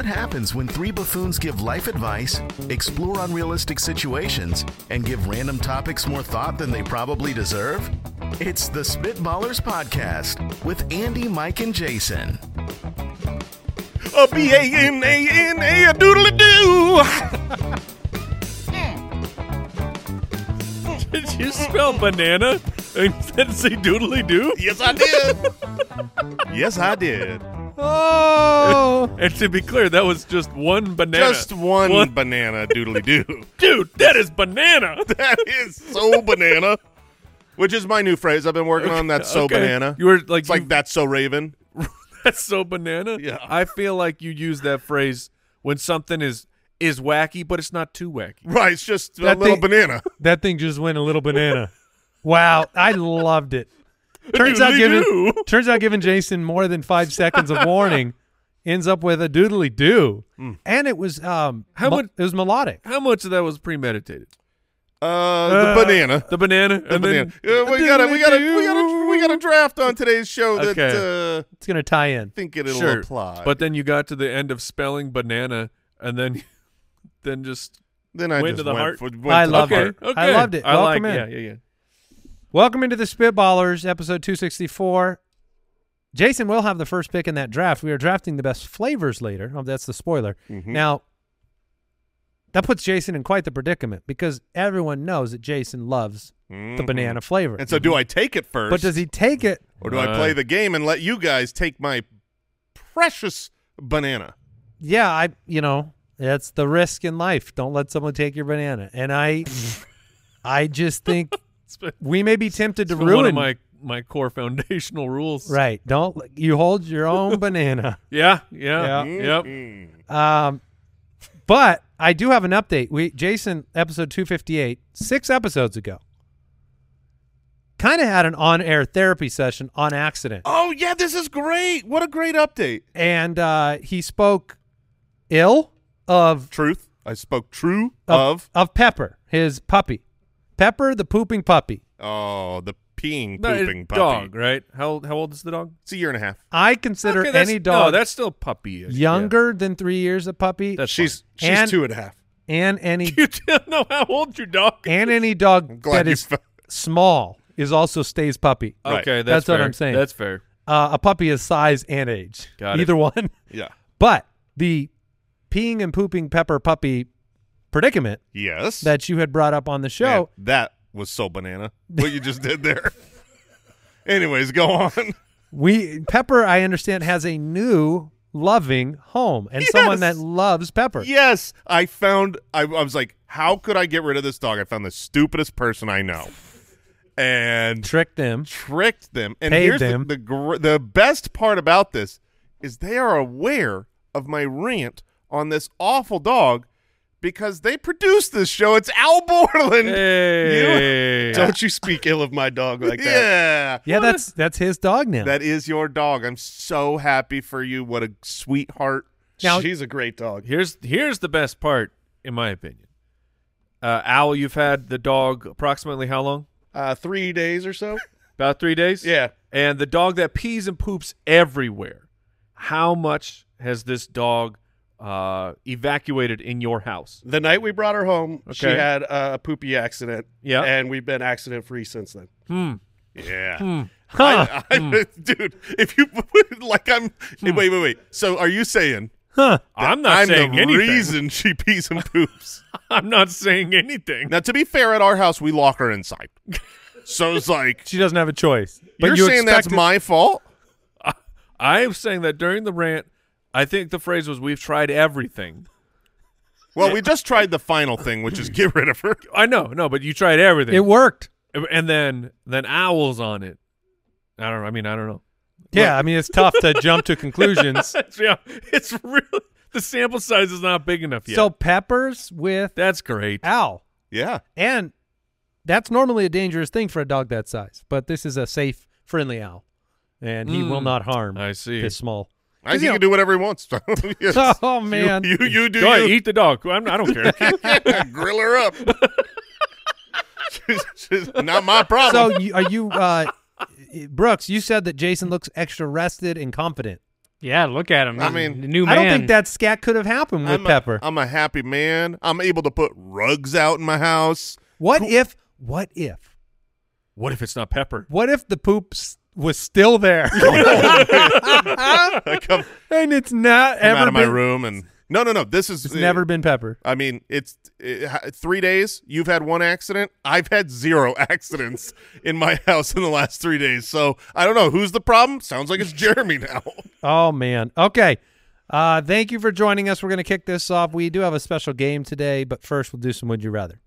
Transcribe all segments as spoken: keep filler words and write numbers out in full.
What happens when three buffoons give life advice, explore unrealistic situations, and give random topics more thought than they probably deserve? It's the Spitballers Podcast with Andy, Mike, and Jason. A B A N A N A a doodly-doo. Did you spell banana instead of say doodly-doo? Yes, I did. Yes, I did. Oh! And to be clear, that was just one banana. Just one, one. banana doodly-doo. Dude, that is banana. That is so banana. Which is my new phrase I've been working okay, on. That's so okay. banana. You were like, it's like that's so Raven. That's so banana. Yeah. I feel like you use that phrase when something is is wacky, but it's not too wacky. Right. It's just that a little thing, banana. That thing just went a little banana. Wow. I loved it. Turns out giving turns out giving Jason more than five seconds of warning ends up with a doodly doo. Mm. And it was um how much it was melodic. How much of that was premeditated? Uh, the uh, banana, the banana, the and banana. Then, uh, we got a, we got a, we got a, we got a draft on today's show that okay. uh, it's gonna tie in. I think it'll sure. apply. But then you got to the end of spelling banana, and then, then just then I went just to the went heart. For, went I to loved the it. Okay. I loved it. I Welcome like, in. Yeah, yeah, yeah. Welcome into the Spitballers, episode two sixty-four. Jason will have the first pick in that draft. We are drafting the best flavors later. Oh, that's the spoiler. Mm-hmm. Now, that puts Jason in quite the predicament because everyone knows that Jason loves mm-hmm. the banana flavor. And so do I take it first? But does he take it? Or do uh, I play the game and let you guys take my precious banana? Yeah, I. you know, that's the risk in life. Don't let someone take your banana. And I, I just think we may be tempted to ruin one of my my core foundational rules. Right. Don't you hold your own banana. Yeah, yeah, yeah. Yep. Um, but I do have an update. We Jason, episode two fifty-eight, six episodes ago, kind of had an on-air therapy session on accident. Oh, yeah, this is great. What a great update. And uh, he spoke ill of... Truth. I spoke true of... Of, of Pepper, his puppy. Pepper, the pooping puppy. Oh, the peeing, No, pooping puppy. Dog, right? How how old is the dog? It's a year and a half. I consider okay, any dog... No, that's still puppy-ish. Younger yeah. than three years a puppy. That's she's she's and, two and a half. And any... You don't know how old your dog is. And any dog that is fa- small is also stays puppy. Okay, right. that's, that's fair. what I'm saying. That's fair. Uh, a puppy is size and age. Got it. Either one. Yeah. But the peeing and pooping Pepper puppy predicament Yes. that you had brought up on the show. Man, that was so banana. What you just did there. Anyways, go on. We Pepper, I understand, has a new loving home and Yes. someone that loves Pepper. Yes. I found, I, I was like, how could I get rid of this dog? I found the stupidest person I know. And Tricked them. tricked them. And Paid here's them. The, the gr- the best part about this is they are aware of my rant on this awful dog because they produced this show. It's Al Borland. Hey. You- Don't you speak ill of my dog like that. Yeah. Yeah, that's that's his dog now. That is your dog. I'm so happy for you. What a sweetheart. Now- She's a great dog. Here's here's the best part, in my opinion. Uh, Al, you've had the dog approximately how long? Uh, three days or so. About three days? Yeah. And the dog that pees and poops everywhere. How much has this dog uh, evacuated in your house? The night we brought her home, she Okay. had uh, a poopy accident. Yeah. And we've been accident free since then. Hmm. Yeah. Hmm. huh. I, I, Dude, if you like, I'm. Wait, wait, wait. So, are you saying Huh. I'm not I'm saying the anything. reason she pees and poops? I'm not saying anything. Now, to be fair, at our house, we lock her inside. So it's like She doesn't have a choice. But you're you saying that's expected- my fault. I'm saying that during the rant, I think the phrase was, "We've tried everything." Well, we just tried the final thing, which is get rid of her. I know, no, but you tried everything. It worked. And then then Owl's on it. I don't know. I mean, I don't know. Yeah, I mean, it's tough to jump to conclusions. Yeah, it's really the sample size is not big enough yet. So Peppers with that's great. Al. Yeah. And that's normally a dangerous thing for a dog that size. But this is a safe, friendly Al. And he Mm, will not harm I see. this small. I think you he know- can do whatever he wants. Yes. Oh, man. You, you, you do Go ahead, you. eat the dog. I'm, I don't care. Grill her up. she's, she's not my problem. So you, are you, uh, Brooks, you said that Jason looks extra rested and confident. Yeah, look at him. I He's mean, a new I man. don't think that scat could have happened with I'm Pepper. A, I'm a happy man. I'm able to put rugs out in my house. what if? What if? What if it's not Pepper? What if the poops was still there? I come, and it's not come ever out of my been, room and no, no, no. This is It's never been Pepper. I mean, it's it, three days. You've had one accident. I've had zero accidents in my house in the last three days. So I don't know who's the problem. Sounds like it's Jeremy now. Oh man. Okay. Uh, thank you for joining us. We're going to kick this off. We do have a special game today, but first we'll do some Would You Rather.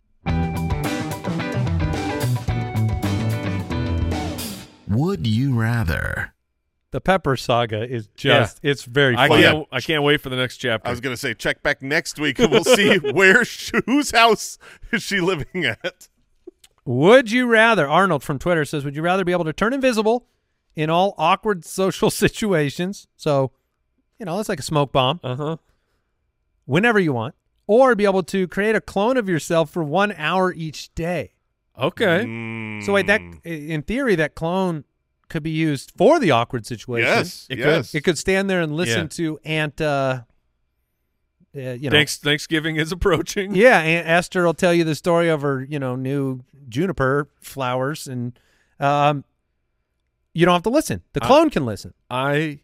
Would you rather? The Pepper saga is just, it's very I fun. can't. I can't wait for the next chapter. I was gonna say check back next week and we'll see where sh- whose house is she living at. Would you rather, Arnold from Twitter says, would you rather be able to turn invisible in all awkward social situations? So, you know, it's like a smoke bomb uh huh. whenever you want, or be able to create a clone of yourself for one hour each day. Okay. Mm. So wait, that in theory, that clone could be used for the awkward situation. Yes, It yes. It could stand there and listen Yeah. to Aunt, uh, uh, you know. Thanks. Thanksgiving is approaching. Yeah, Aunt Esther will tell you the story of her, you know, new juniper flowers, and um, you don't have to listen. The Uh, clone can listen. I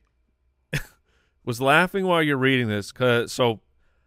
was laughing while you're reading this, cause so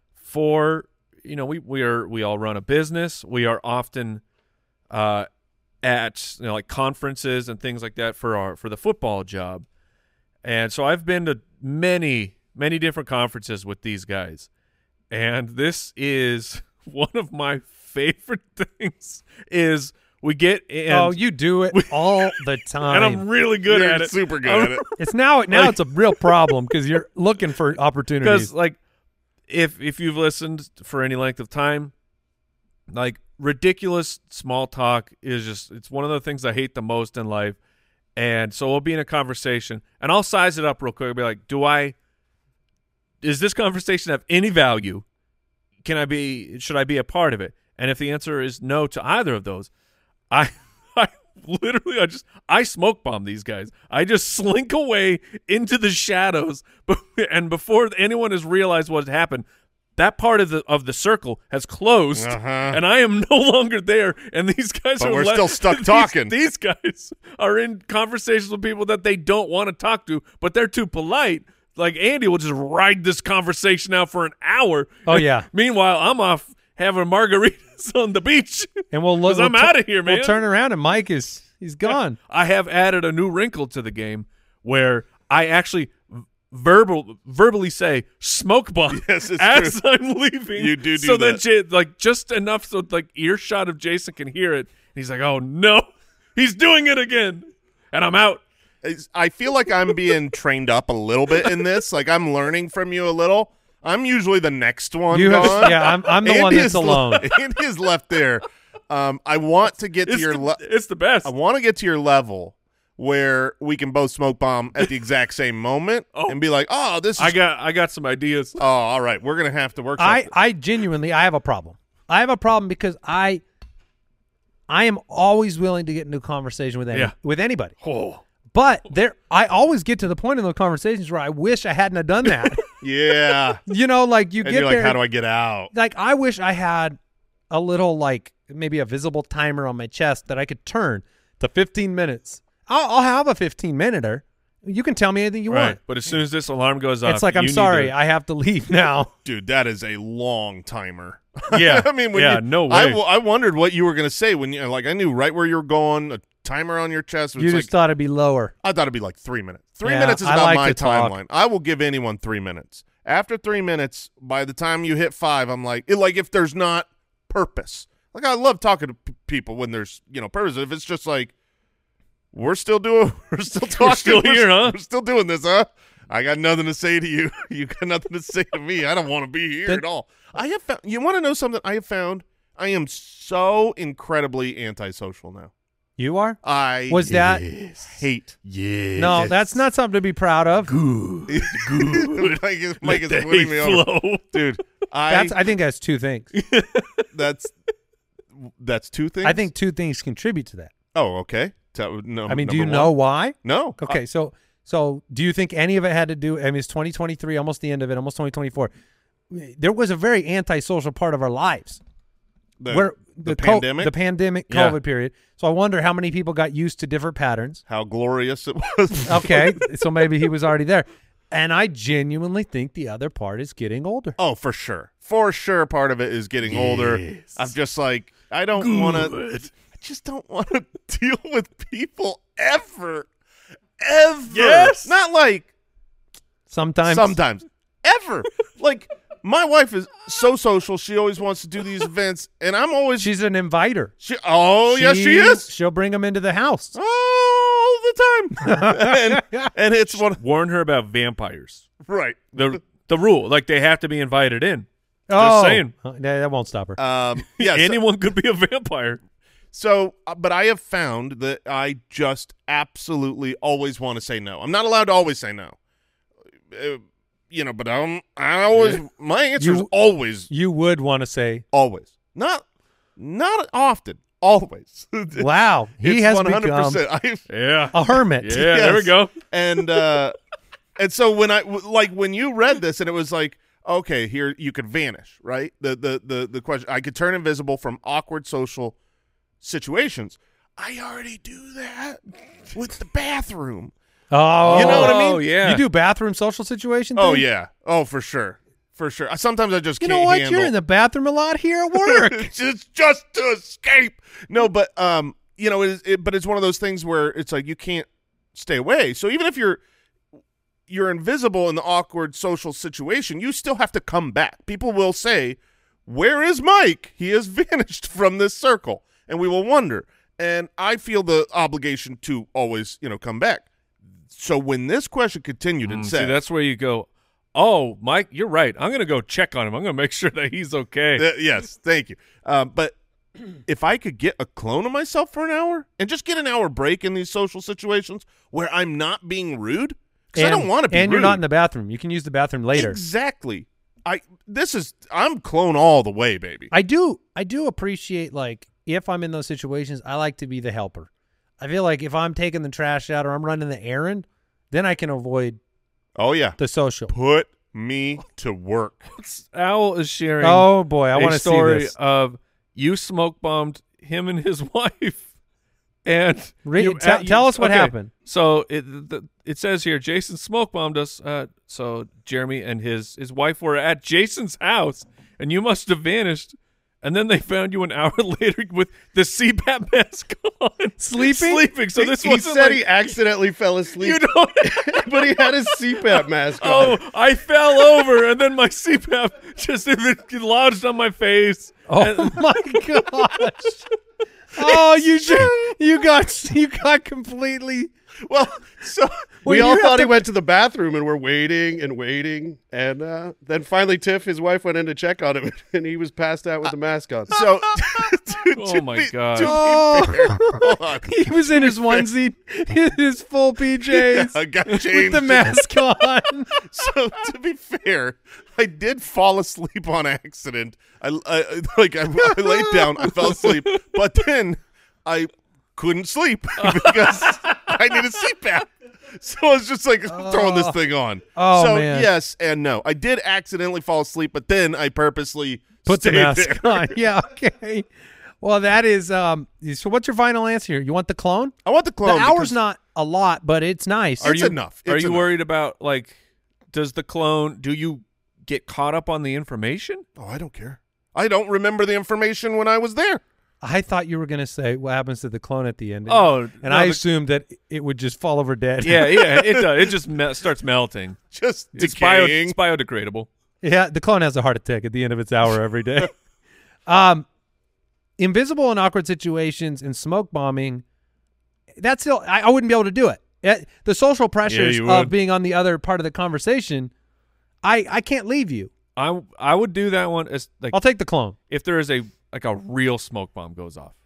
for you know we we are we all run a business. We are often uh, at you know like conferences and things like that for our for the football job, and so I've been to many many different conferences with these guys, and this is one of my favorite things. Is we get in, oh, you do it all the time. and I'm really good You're at it. super good I'm at it. It's now now Like- it's a real problem because you're looking for opportunities. Because like if if you've listened for any length of time, like ridiculous small talk is just it's one of the things I hate the most in life. And so we'll be in a conversation and I'll size it up real quick. I'll be like, do I is this conversation have any value? Can I be should I be a part of it? And if the answer is no to either of those, I I literally I just I smoke bomb these guys. I just slink away into the shadows, but and before anyone has realized what had happened, that part of the of the circle has closed, Uh-huh. and I am no longer there. And these guys But are we're le- still stuck these- talking. These guys are in conversations with people that they don't want to talk to, but they're too polite. Like Andy will just ride this conversation out for an hour. Oh, yeah. Meanwhile, I'm off having margaritas on the beach. and we'll look. 'Cause I'm we'll tu- outta here, man. We'll turn around and Mike is he's gone. I have added a new wrinkle to the game where I actually verbal verbally say smoke bomb Yes, it's as true. I'm leaving. You do do so then that. J- like just enough so like earshot of Jason can hear it. And he's like, "Oh no, he's doing it again," and I'm out. It's- I feel like I'm being trained up a little bit in this. Like I'm learning from you a little. I'm usually the next one You have- gone. yeah, I'm- I'm the Andy one that's is alone. Le- Andy is left there. Um, I want to get to It's your. the, Le- it's the best. I want to get to your level where we can both smoke bomb at the exact same moment Oh. and be like, "Oh, this is." I got I got some ideas. oh, all right. We're gonna have to work. I something. I genuinely I have a problem. I have a problem because I I am always willing to get into a conversation with any, Yeah. with anybody. Oh, But there, I always get to the point in those conversations where I wish I hadn't have done that. yeah. you know, like you And get you're like, there. "How do I get out?" like I wish I had a little like maybe a visible timer on my chest that I could turn to fifteen minutes. I'll, I'll have a fifteen minuter. You can tell me anything you right. want. But as soon as this alarm goes off, It's like, I'm you need sorry, to- I have to leave now. Dude, that is a long timer. Yeah. I mean, when Yeah, you, no I, way. w- I wondered what you were going to say when you like. I knew right where you were going. A timer on your chest. You It's just like, thought it'd be lower. I thought it'd be like three minutes. Three Yeah, minutes is I about like my to talk. timeline. I will give anyone three minutes. After three minutes, by the time you hit five, I'm like, it, like if there's not purpose. Like I love talking to p- people when there's you know purpose. If it's just like we're still doing, we're still talking, still here, huh? We're still doing this, huh? I got nothing to say to you. You got nothing to say to me. I don't want to be here Then- at all. I have found. You want to know something? I have found. I am so incredibly antisocial now. You are? I Was that? hate. Yeah. No, that's not something to be proud of. Good. Mike is, Mike is Let winning the me hate over. flow. Dude, I That's. I think that's two things. that's that's two things. I think two things contribute to that. Oh, okay. Tell- no, I mean, do you number know one? why? No. Okay, so So do you think any of it had to do, I mean, it's twenty twenty-three, almost the end of it, almost twenty twenty-four. There was a very antisocial part of our lives. The, where the, the co- pandemic? the pandemic Yeah. COVID period. So I wonder how many people got used to different patterns. How glorious it was. Okay, so maybe he was already there. And I genuinely think the other part is getting older. Oh, for sure. For sure part of it is getting older. I'm just like, I don't want to, I just don't want to deal with people ever. Ever. Yes. Not like Sometimes. sometimes. Ever. Like, my wife is so social. She always wants to do these events, and I'm always. She's an inviter. She, oh, yes, she is. She'll bring them into the house. All the time. and, and it's one. Warn her about vampires. Right. The the rule, like they have to be invited in. Oh, saying. Uh, that won't stop her. Um, yeah. so- Anyone could be a vampire. So, uh, but I have found that I just absolutely always want to say no. I'm not allowed to always say no. Uh, you know, but I'm, I always, my answer is You- always, You would want to say, always. Not, not often, always. wow, he It's has one hundred become percent. I've, Yeah. a hermit. Yeah, there we Yes. go. and, uh, and so when I, w- like when you read this and it was like, okay, here you could vanish, right? The, the, the, the question, I could turn invisible from awkward social situations. I already do that with the bathroom. Oh, You know what I mean? Oh, yeah. You do bathroom social situation? Oh thing? yeah. Oh, for sure. For sure. I- Sometimes I just You can't know what? handle You're in the bathroom a lot here at work. it's just, just to escape. No, but um, you know, it is, it, but it's one of those things where it's like you can't stay away. So even if you're you're invisible in the awkward social situation, you still have to come back. People will say, "Where is Mike? He has vanished from this circle," and we will wonder. And I feel the obligation to always, you know, come back. So when this question continued and Mm, said, see, that's where you go, oh, Mike, you're right. I'm going to go check on him. I'm going to make sure that he's okay. Uh, yes, thank you. Um, but if I could get a clone of myself for an hour and just get an hour break in these social situations where I'm not being rude, because I don't want to be And rude. you're not in the bathroom. You can use the bathroom later. Exactly. I this is I'm clone all the way, baby. I do I do appreciate, like, if I'm in those situations, I like to be the helper. I feel like if I'm taking the trash out or I'm running the errand, then I can avoid Oh yeah, the social. put me to work. Owl is sharing Oh boy, I a want to see story this. of you smoke bombed him and his wife. And Re- you- tell- uh, you- tell us what okay. happened. So it the, it says here Jason smoke bombed us. Uh, so Jeremy and his his wife were at Jason's house, and you must have vanished. And then they found you an hour later with the C PAP mask on, Sleeping? sleeping. So this he wasn't said like he accidentally fell asleep, you don't. but he had his C PAP mask on. Oh, I fell over, and then my C PAP just lodged on my face. Oh my gosh. Oh, you ju- you got you got completely. Well, so We Well, all you have thought he to- went to the bathroom, and we're waiting and waiting, and uh, then finally Tiff, his wife, went in to check on him, and he was passed out with the mask on. so to, Oh to my be- God. to be Oh. fair, hold on. He was in his onesie, his full P Js I got with changed. the mask on. So to be fair, I did fall asleep on accident. I, I like I, I laid down, I fell asleep, but then I couldn't sleep because I needed C PAP. So I was just like throwing this thing on. Oh, so man. yes and no. I did accidentally fall asleep, but then I purposely Put the stayed mask there. on. Yeah, okay. Well, that is um so what's your final answer here? You want the clone? I want the clone. the hour's because not a lot, but it's nice. Are It's you enough. Are It's you enough. worried about like? Does the clone? Do you get caught up on the information? Oh, I don't care. I don't remember the information when I was there. I thought you were going to say what happens to the clone at the end. Oh, and no, I the- assumed that it would just fall over dead. Yeah, yeah, it does. It just me- starts melting. Just It's, bio- decaying. it's biodegradable. Yeah, the clone has a heart attack at the end of its hour every day. um, invisible in awkward situations and smoke bombing. That's still I, I wouldn't be able to do it. It- the social pressures you of would. being on the other part of the conversation. I I can't leave you. I I would do that one as like I'll take the clone. if there is a like a real smoke bomb goes off.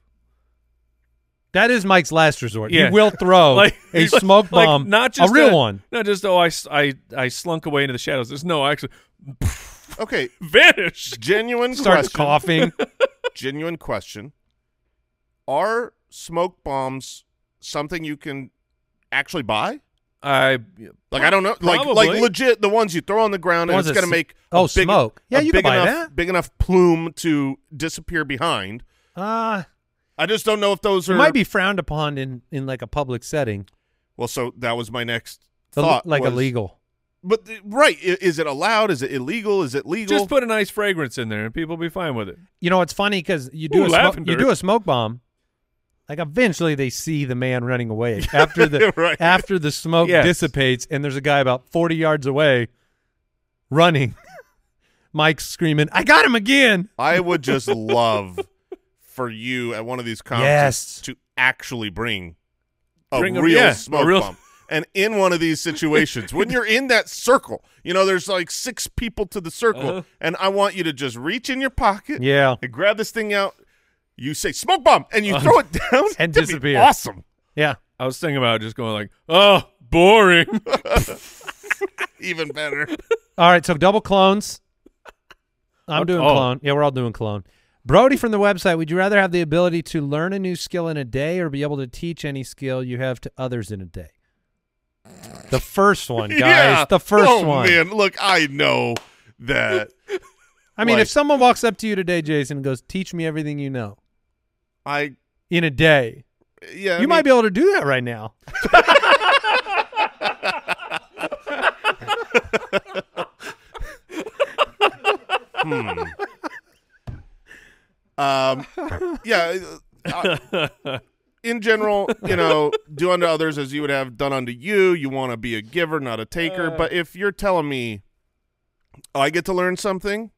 That is Mike's last resort. Yeah. He will throw Like a smoke like, bomb, not just a real a- one. Not just oh I, s- I, I slunk away into the shadows. There's no actually Okay, vanish. genuine Starts question. coughing. Genuine question. Are smoke bombs something you can actually buy? I Like I don't know, like Probably. like legit the ones you throw on the ground The and ones it's that gonna s- make oh, a big, smoke. Yeah, a you can big buy enough that. big enough plume to disappear behind. Uh, I just don't know if those it are might be frowned upon in, in like a public setting. well. So that was my next The- thought, like was- illegal. But the- right, i- is it allowed? Is it illegal? Is it legal? just put a nice fragrance in there, and people will be fine with it. You know, it's funny because you do Ooh, a smoke, lavender. you do a smoke bomb. Like eventually they see the man running away after the Right. after the smoke Yes. dissipates, and there's a guy about forty yards away running. Mike's screaming, "I got him again!" I would just love for you at one of these conferences Yes. to actually bring a Bring a- real yeah, a smoke real- bomb. And in one of these situations, when you're in that circle, you know, there's like six people to the circle, Uh-huh. and I want you to just reach in your pocket Yeah, and grab this thing out. You say smoke bomb, and you throw it down And That'd be disappear. Awesome. yeah. I was thinking about just going like, oh, boring. Even better. All right, so double clones. I'm Oh, doing oh. clone. Yeah, we're all doing clone. Brody from the website, would you rather have the ability to learn a new skill in a day or be able to teach any skill you have to others in a day? The first one, guys. Yeah. The first oh, one. man. Look, I know that I mean, like- if someone walks up to you today, Jason, and goes, "Teach me everything you know I, in a day," yeah. I you might mean- be able to do that right now. Hmm. Um, yeah. uh, in general, you know, do unto others as you would have done unto you. You want to be a giver, not a taker. Uh. But if you're telling me, oh, I get to learn something,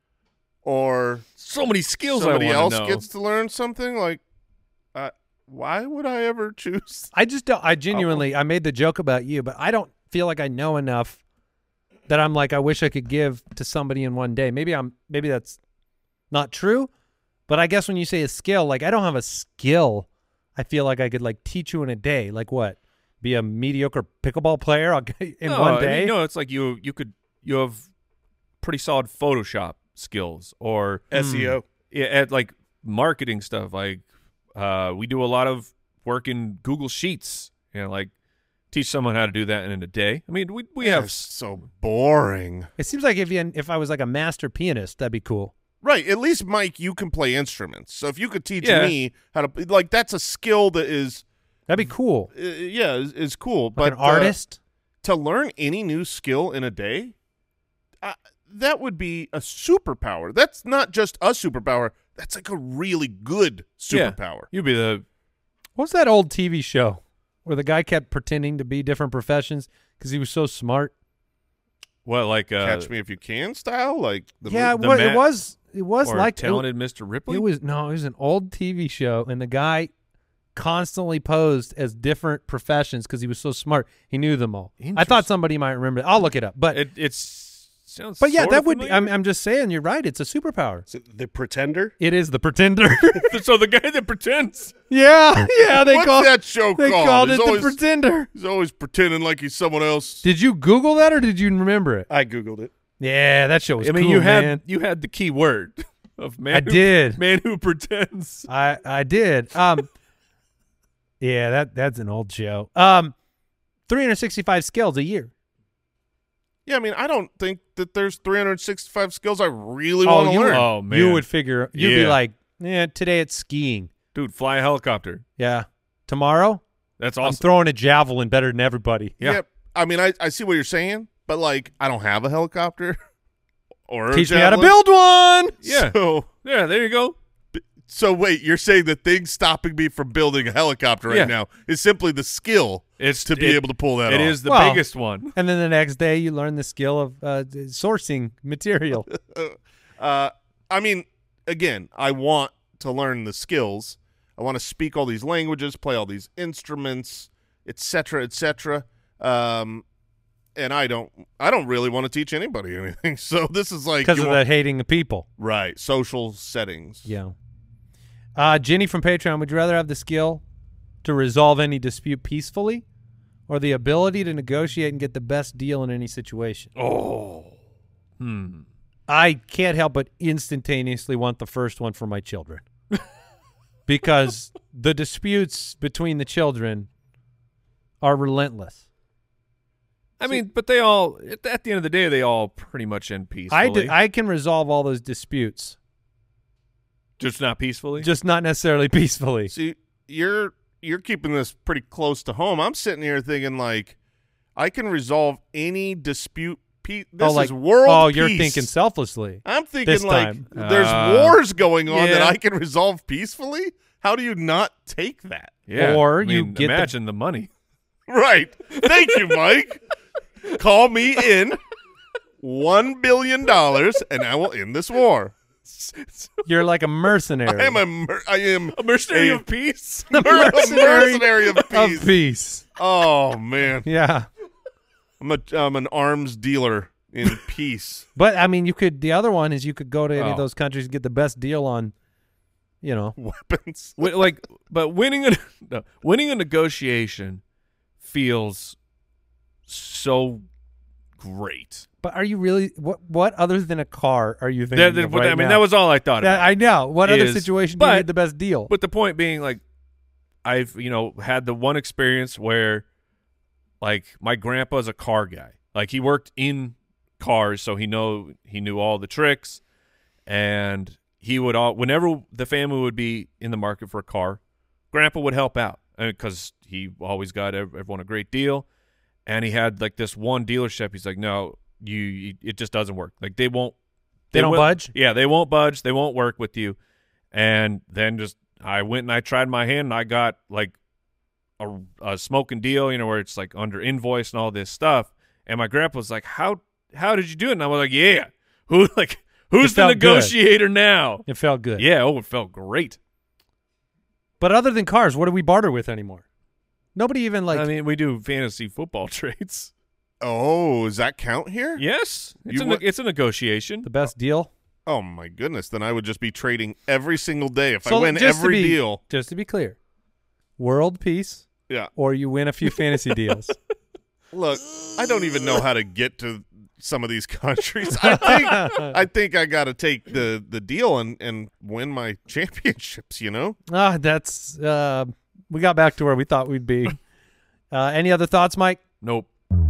or So many skills somebody I want else to know. gets to learn something, like, uh, why would I ever choose? I just don't. I genuinely, I made the joke about you, but I don't feel like I know enough that I'm like, I wish I could give to somebody in one day. Maybe I'm, maybe that's not true, but I guess when you say a skill, like I don't have a skill. I feel like I could like teach you in a day. Like what? Be a mediocre pickleball player in no, one I day? mean, no, it's like you you could you have pretty solid Photoshop skills or S E O. yeah, at like marketing stuff. Like uh, we do a lot of work in Google Sheets. You know, like teach someone how to do that in a day. I mean, we we have That's so boring. It seems like if you, if I was like a master pianist, that'd be cool. Right. At least, Mike, you can play instruments. So if you could teach Yeah. me how to, like, that's a skill that is, That'd be cool. uh, yeah, is, is cool. Like but an artist. uh, to learn any new skill in a day, uh, that would be a superpower. That's not just a superpower. That's like a really good yeah, superpower. you'd be the What's that old T V show where the guy kept pretending to be different professions because he was so smart? what like uh, Catch Me If You Can style, like the yeah, it movie? the was, it Matt- was. It was or like talented Mister Ripley. It was no, it was an old T V show, and the guy constantly posed as different professions because he was so smart. He knew them all. I thought Interesting. somebody might remember. It. I'll look it up. But It it's sounds. but yeah, sorta that would. Be, familiar. I'm I'm just saying. You're right. It's a superpower. Is it The Pretender? It is the Pretender. so the guy that pretends. yeah, yeah. They What's called that show they called? called He's it always, the Pretender. He's always pretending like he's someone else. Did you Google that or did you remember it? I Googled it. Yeah, that show was I mean, cool, you had man. you had the key word of man. I who, did. Man who pretends. I I did. Um, yeah, that that's an old show. Um, three hundred sixty-five skills a year. Yeah, I mean, I don't think that there's three hundred sixty-five skills I really want to you, learn. Oh, man. you would figure. You'd be Yeah. like, yeah, today it's skiing. Dude, fly a helicopter. Yeah, tomorrow That's I'm awesome. throwing a javelin better than everybody. Yeah. Yep. I mean, I, I see what you're saying, but, like, I don't have a helicopter or a Teach me how to javelin. build one. Yeah. So, yeah, there you go. so, wait, you're saying the thing stopping me from building a helicopter right Yeah. now is simply the skill It's to be it- able to pull that It off. is the Well, biggest one. And then the next day, you learn the skill of uh, sourcing material. Uh, I mean, again, I want to learn the skills. I want to speak all these languages, play all these instruments, et cetera, et cetera. Um, and I don't, I don't really want to teach anybody anything. So this is like Because you of want- the hating of people. right social settings. Yeah. Uh, Jenny from Patreon, would you rather have the skill to resolve any dispute peacefully or the ability to negotiate and get the best deal in any situation? Oh. Hmm. I can't help but instantaneously want the first one for my children because the disputes between the children are relentless. I mean, but they all at at the end of the day, they all pretty much end peacefully. I, d- I can resolve all those disputes, just not peacefully. just not necessarily peacefully. See, you're you're keeping this pretty close to home. I'm sitting here thinking like I can resolve any dispute. Pe- this oh, like, is world Oh, peace. you're thinking selflessly. I'm thinking this like time. there's Uh, wars going on that yeah. I can resolve peacefully. How do you not take that? yeah. or I you mean, get the- imagine the, money. Right. Thank you, Mike. Call me in one billion dollars, and I will end this war. You're like a mercenary. I am a mer- I am A mercenary a of peace. mer- a mercenary mercenary of peace. of peace. Oh man, Yeah. I'm a I'm an arms dealer in peace. But, I mean, you could – the other one is you could go to any of Oh. those countries and get the best deal on, you know. Weapons. Wi- like, but winning a no, winning a negotiation feels so great. But are you really – what What other than a car are you thinking That, that- of right I mean, now? that was all I thought That- about. I know. What other is- situation do you but- get the best deal? But the point being, like, I've you know had the one experience where, like, my grandpa's a car guy. Like, he worked in cars, so he know he knew all the tricks, and he would all whenever the family would be in the market for a car, Grandpa would help out because he always got ev- everyone a great deal, and he had like this one dealership. He's like, no, you, you it just doesn't work. Like they won't, They don't will- budge? Yeah, they won't budge. They won't work with you, and then just I went and I tried my hand, and I got like a, a smoking deal, you know, where it's like under invoice and all this stuff. And my grandpa was like, "How how did you do it?" And I was like, "Yeah, who like who's It the felt good. negotiator now?" It felt good. Yeah, oh, it felt great. But other than cars, what do we barter with anymore? Nobody even like I mean, we do fantasy football trades. Oh, does that count here? Yes, it's You a wa- ne- it's a negotiation. the best deal. Oh my goodness, then I would just be trading every single day if So I win just to every be- deal. Just to be clear, world peace, Yeah. or you win a few fantasy deals. Look, I don't even know how to get to some of these countries. I think I think I got to take the, the deal and, and win my championships, you know? Ah, that's uh, we got back to where we thought we'd be. Uh, any other thoughts, Mike? Nope.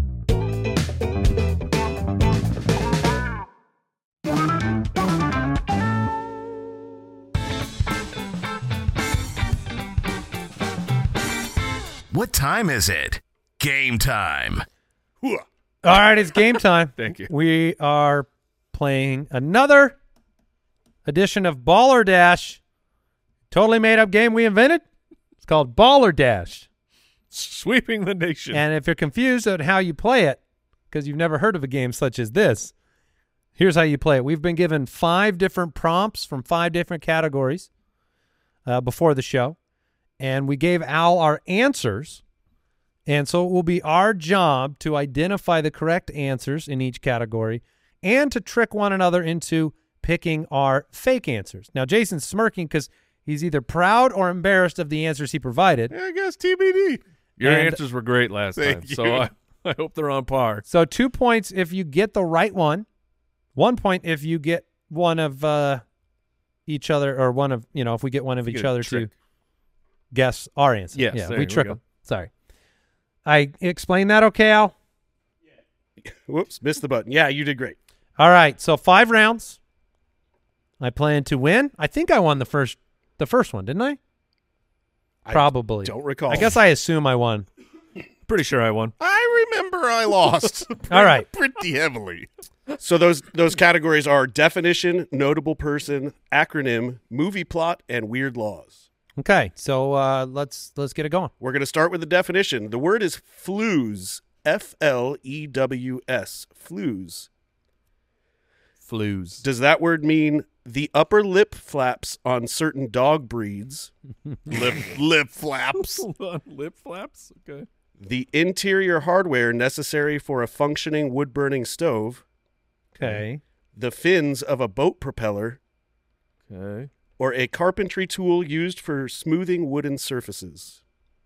What time is it? Game time. Hooah. All right, it's game time. Thank you. We are playing another edition of Baller Dash. Totally made up game we invented. It's called Baller Dash. Sweeping the nation. And if you're confused on how you play it, because you've never heard of a game such as this, here's how you play it. We've been given five different prompts from five different categories uh, before the show, and we gave Al our answers. And so it will be our job to identify the correct answers in each category and to trick one another into picking our fake answers. Now, Jason's smirking because he's either proud or embarrassed of the answers he provided. Yeah, I guess T B D. Your and- answers were great last time, Thank so you. I, I hope they're on par. So two points if you get the right one, one point if you get one of uh, each other, or one of, you know, if we get one of Get each a other trick. to guess our answer. Yes, yeah, there we we trick go. them. Sorry. I explained that okay, Al? Whoops, missed the button. Yeah, you did great. All right, so five rounds. I plan to win. I think I won the first the first one, didn't I? Probably. Don't recall. I guess I assume I won. Pretty sure I won. I remember I lost. All right. Pretty heavily. So those those categories are definition, notable person, acronym, movie plot, and weird laws. Okay, so uh, let's let's get it going. We're going to start with the definition. The word is flews. F L E W S. Flews. Flues. Does that word mean the upper lip flaps on certain dog breeds, Lip lip flaps. Lip flaps? Okay. the interior hardware necessary for a functioning wood-burning stove, Okay. the fins of a boat propeller, Okay. or a carpentry tool used for smoothing wooden surfaces.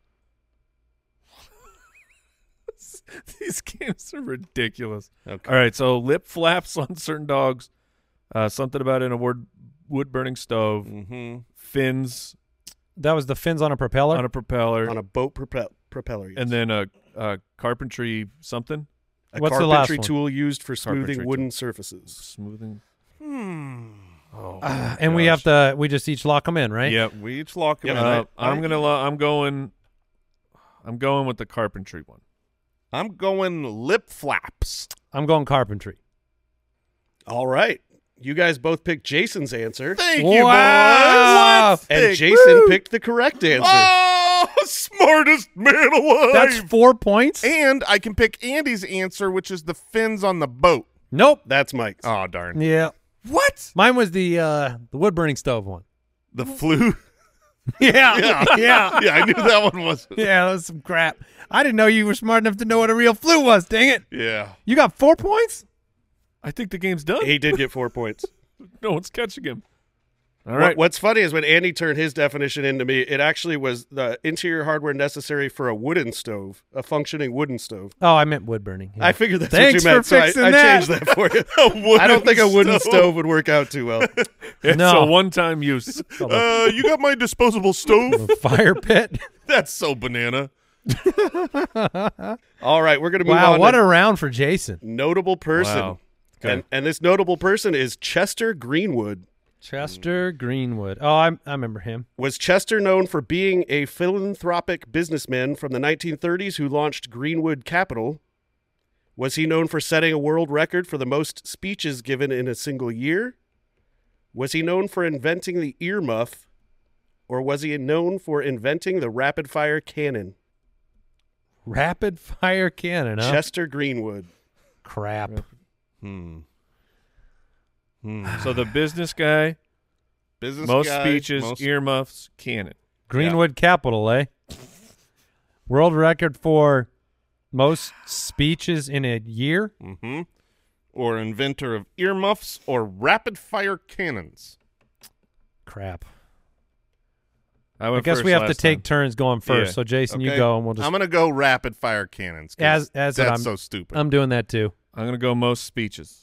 These games are ridiculous. Okay. All right, so lip flaps on certain dogs, uh, something about in a wood wood burning stove, Mm-hmm. fins That was the fins on a propeller? on a propeller, On a boat propel- propeller. Yes. and then a, a carpentry something. A What's the carpentry last one? tool used for smoothing Carpentry wooden surfaces. Smoothing. Hmm. Oh, Uh, and we have to. We just each lock them in, right? Yep. We each lock him Yep. in. Uh, right. I'm gonna. Lo- I'm going. I'm going with the carpentry one. I'm going lip flaps. I'm going carpentry. All right. You guys both picked Jason's answer, Thank you, Wow. boys. and Thick. Jason Woo. picked the correct answer. Oh, smartest man alive. That's four points. and I can pick Andy's answer, which is the fins on the boat. Nope. That's Mike's. Oh, darn. Yeah. What? Mine was the uh, the wood burning stove one. The flu? Yeah. Yeah. yeah. Yeah, I knew that one was. Yeah, that was some crap. I didn't know you were smart enough to know what a real flute was. Dang it! Yeah. You got four points. I think the game's done. He did get four points. No one's catching him. All What- right. what's funny is when Andy turned his definition into me, it actually was the interior hardware necessary for a wooden stove, a functioning wooden stove. Oh, I meant wood burning. Yeah. I figured that's Thanks what you meant, for so I, fixing I that. changed that for you. A I don't think a wooden stove. stove would work out too well. It's No. a one-time use. Uh, you got my disposable stove? A fire pit. That's so banana. All right, we're going to move Wow, on what to a round for Jason. notable person. Wow. Okay. And, and this notable person is Chester Greenwood. Chester Greenwood. Oh, I I remember him. Was Chester known for being a philanthropic businessman from the nineteen thirties who launched Greenwood Capital? Was he known for setting a world record for the most speeches given in a single year? Was he known for inventing the earmuff? Or was he known for inventing the rapid-fire cannon? Rapid fire cannon. Huh? Chester Greenwood. Crap. Hmm. So the business guy, Business most guy, speeches, most- earmuffs, cannon. Greenwood Capital, eh? World record for most speeches in a year. Mm-hmm. Or inventor of earmuffs or rapid-fire cannons. Crap. I, I went guess first we have to last take time. turns going first. Yeah. So Jason, you Okay. go, and we'll just. I'm going to go rapid-fire cannons. 'cause As- as that's I'm- so stupid. I'm doing that too. I'm gonna go most speeches.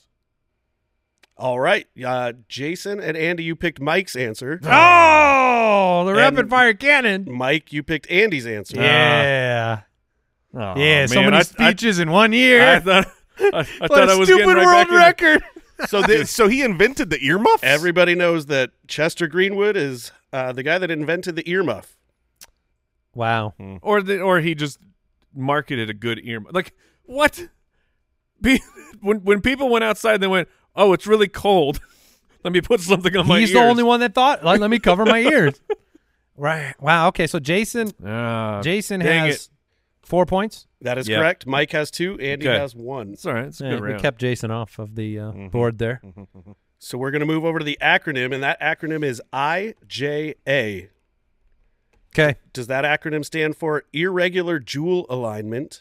All right. Uh, Jason and Andy, you picked Mike's answer. Oh, the And- rapid fire cannon. Mike, you picked Andy's answer. Yeah. Oh, yeah. So man, many I- I- speeches in one year. I thought I, I what thought a I was stupid getting right world back in. record. so, th- so he invented the earmuffs? Everybody knows that Chester Greenwood is uh, the guy that invented the earmuff. Wow. Or the, or he just marketed a good ear. Like what? Be, when when people went outside, they went, "Oh, it's really cold. Let me put something on my ears." He's the only one that thought, like, let me cover my ears. Right. Wow. Okay. So Jason, Ah, Jason dang has it. four points. That is Yep. correct. Mike has two. Andy Okay. has one. It's all right. It's a Yeah, good we round. kept Jason off of the uh, Mhm. board there. So we're going to move over to the acronym, and that acronym is I J A. Okay. Does that acronym stand for Irregular Jewel Alignment,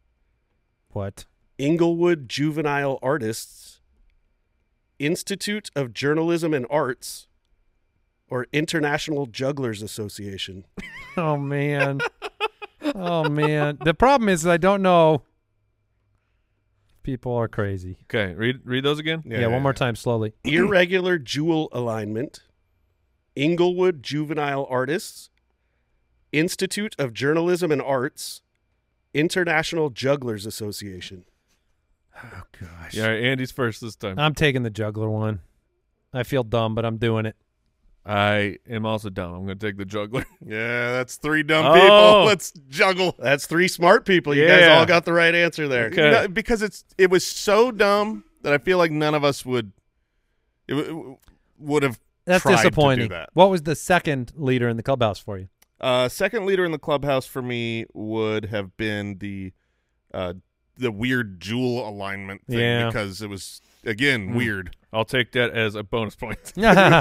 What? Inglewood Juvenile Artists, Institute of Journalism and Arts, or International Jugglers Association? Oh man. Oh man. The problem is I don't know. People are crazy. Okay, read read those again. Yeah. one more time, slowly. Irregular Jewel Alignment, Inglewood Juvenile Artists, Institute of Journalism and Arts, International Jugglers Association. Oh gosh. Yeah, all right, Andy's first this time. I'm taking the juggler one. I feel dumb, but I'm doing it. I am also dumb. I'm going to take the juggler. Yeah, that's three dumb Oh. people. Let's juggle. That's three smart people. You guys Yeah. all got the right answer there. Okay. You know, because it's it was so dumb that I feel like none of us would it, w- would have That's tried disappointing. to do that. What was the second leader in the clubhouse for you? Uh, second leader in the clubhouse for me would have been the uh, the weird jewel alignment thing Yeah. because it was again Mm. weird. I'll take that as a bonus point.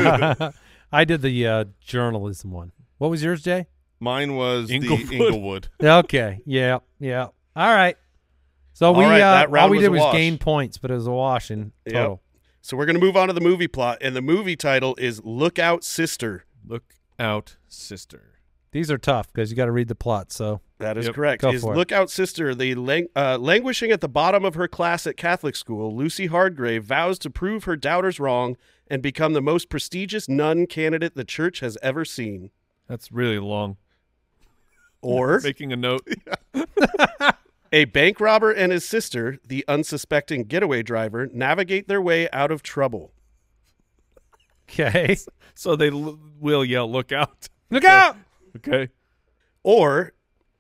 I did the uh, journalism one. What was yours, Jay? Mine was Inglewood. the Inglewood. Okay. Yeah. Yeah. All right. So we right, uh, that round all we was did a was wash. gain points, but it was a wash in Yep. total. So we're going to move on to the movie plot, and the movie title is Lookout Sister. Look out, sister. These are tough because you got to read the plot. So That is Yep. correct. Go Is for it. Lookout Sister, the lang- uh, languishing at the bottom of her class at Catholic school, Lucy Hardgrave vows to prove her doubters wrong and become the most prestigious nun candidate the church has ever seen. That's really long. Or Making a note. A bank robber and his sister, the unsuspecting getaway driver, navigate their way out of trouble. Okay. So they l- will yell, "Look out!" Look out! Okay. Or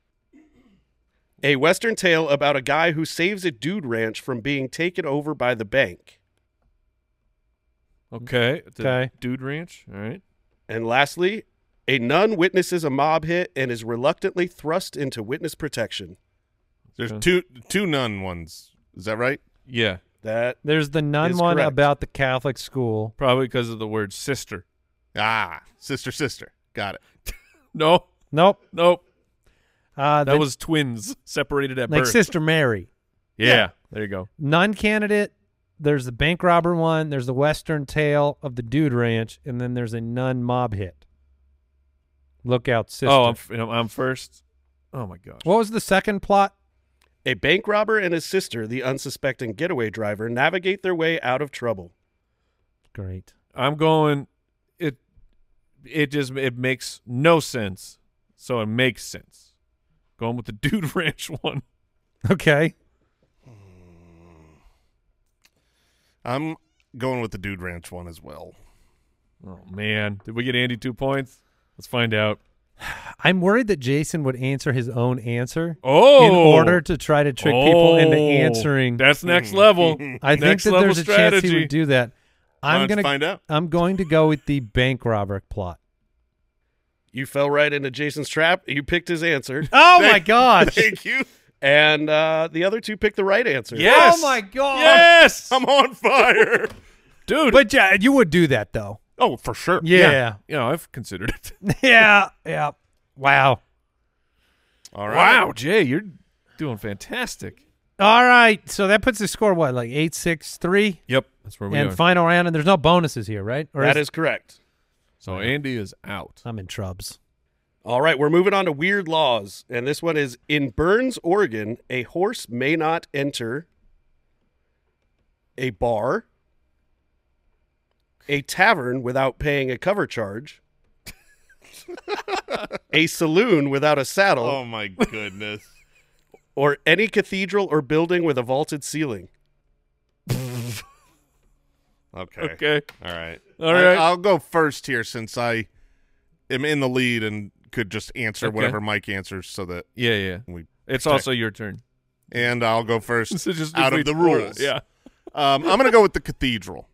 a Western tale about a guy who saves a dude ranch from being taken over by the bank. Okay. The Okay. Dude Ranch. All right. And lastly, a nun witnesses a mob hit and is reluctantly thrust into witness protection. There's Okay. two two nun ones. Is that right? Yeah. That There's the nun Is one correct. about the Catholic school. Probably because of the word sister. Ah, sister, sister. Got it. No. Nope. Nope. Uh, That the- was twins separated at like birth. Sister Mary. Yeah. Yeah. There you go. Nun candidate. There's the bank robber one. There's the Western tale of the Dude Ranch, and then there's a nun mob hit. Look out, sister. Oh, I'm, f- you know, I'm first. Oh my gosh. What was the second plot? a bank robber and his sister, the unsuspecting getaway driver, navigate their way out of trouble. Great. I'm going. It. It just it makes no sense. So it makes sense. Going with the Dude Ranch one. Okay. I'm going with the Dude Ranch one as well. Oh man, did we get Andy two points? Let's find out. I'm worried that Jason would answer his own answer Oh, in order to try to trick people into Oh, answering. That's next level. I think next that level there's a chance strategy. he would do that. Why I'm don't you gonna find out. I'm going to go with the bank robber plot. You fell right into Jason's trap. You picked his answer. Oh my gosh! Thank you. And uh, the other two picked the right answer. Yes. Oh my god! Yes, I'm on fire. dude. But yeah, you would do that though. Oh, for sure. Yeah. you know, I've considered it. Yeah. Yeah. Wow. All right. Wow, Jay, you're doing fantastic. All right. So that puts the score what, like eight, six, three, Yep, that's where we and are. final round. And there's no bonuses here, right? Or That is correct. So Andy is out. I'm in trubs. All right, we're moving on to weird laws. And this one is, in Burns, Oregon, a horse may not enter a bar, a tavern without paying a cover charge, a saloon without a saddle, Oh my goodness. or any cathedral or building with a vaulted ceiling. Okay. Okay. All right. All right. I, will go first here since I am in the lead and could just answer Okay. whatever Mike answers so that Yeah, yeah. we It's also your turn. and I'll go first So just out if of the we roll, rules. Yeah. Um, I'm going to go with the cathedral.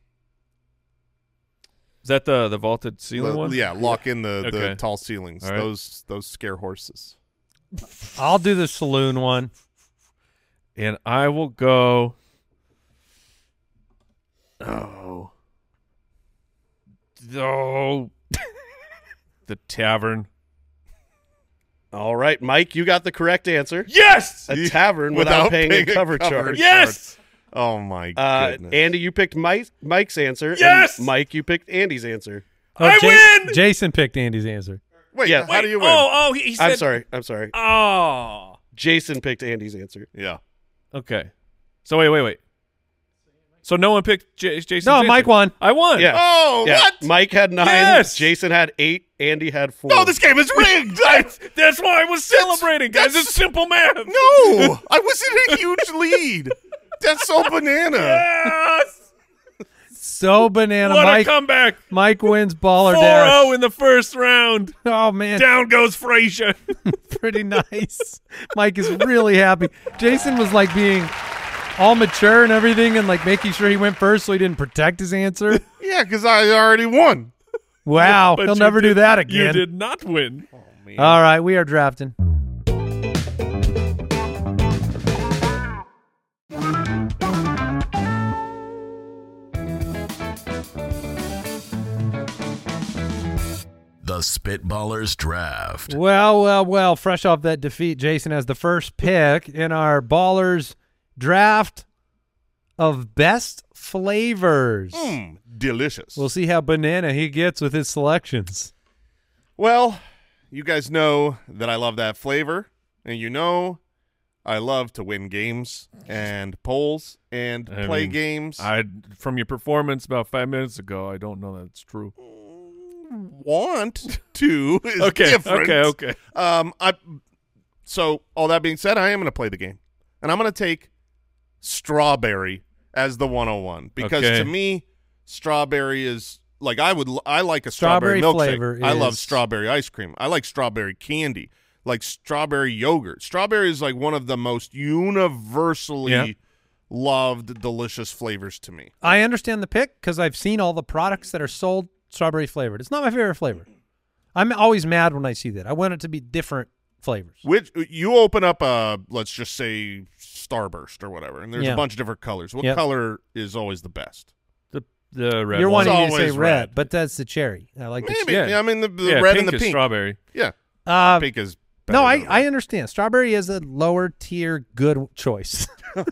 Is that the the vaulted ceiling The- one? Yeah, lock in the, the Okay. tall ceilings. All right. Those those scare horses. I'll do the saloon one. And I will go. Oh. Oh. The tavern. All right, Mike, you got the correct answer. Yes. A tavern without, paying, a cover charge. charge. Yes. Oh my Uh, goodness. Andy, you picked Mike, Mike's answer. Yes! And Mike, you picked Andy's answer. Oh, I win! Jason picked Andy's answer. Wait, yeah. how do you win? Oh, oh, he, he said. I'm sorry. I'm sorry. Oh. Jason picked Andy's answer. Yeah. Okay. So wait, wait, wait. So no one picked J- Jason. No, Mike won. I won. Yeah. Oh, Yeah. what? Mike had nine. Yes! Jason had eight. Andy had four. No, this game is rigged. I, That's why I was celebrating, guys. that's- It's simple math. no, I was in a huge lead. That's so banana. Yes. So banana. What Mike a comeback. Mike wins baller four dash. oh in the first round. Oh man, Down goes Frazier. pretty nice. Mike is really happy. Jason was like being all mature and everything, and like making sure he went first so he didn't protect his answer. Yeah, because I already won. Wow, But he'll you never do did- that You again. did not win. All right, we are drafting. The Spitballers Draft. Well, well, well. Fresh off that defeat, Jason has the first pick in our Ballers draft of best flavors. Mm, delicious. We'll see how banana he gets with his selections. Well, you guys know that I love that flavor, and you know I love to win games and polls and I play mean, games. I from your performance about five minutes ago, I don't know that's true. want to is Okay, different. okay, okay. Um, I. So all that being said, I am going to play the game. and I'm going to take strawberry as the one oh one because Okay. to me, strawberry is like I would I like a strawberry, Strawberry milkshake. flavor I love is- strawberry ice cream. I like strawberry candy, like strawberry yogurt. Strawberry is like one of the most universally Yeah. loved, delicious flavors to me. I understand the pick because I've seen all the products that are sold strawberry flavored. It's not my favorite flavor. I'm always mad when I see that. I want it to be different flavors. Which you open up a let's just say Starburst or whatever, and there's Yeah. a bunch of different colors. What Yep. color is always the best? The the red You're one. wanting me to say always red, red. but that's the cherry. I like the Maybe. Yeah. Yeah, I mean the, the yeah, red pink and the is pink. strawberry. Yeah, uh, pink is better No, I, than I red. understand. Strawberry is a lower tier good choice.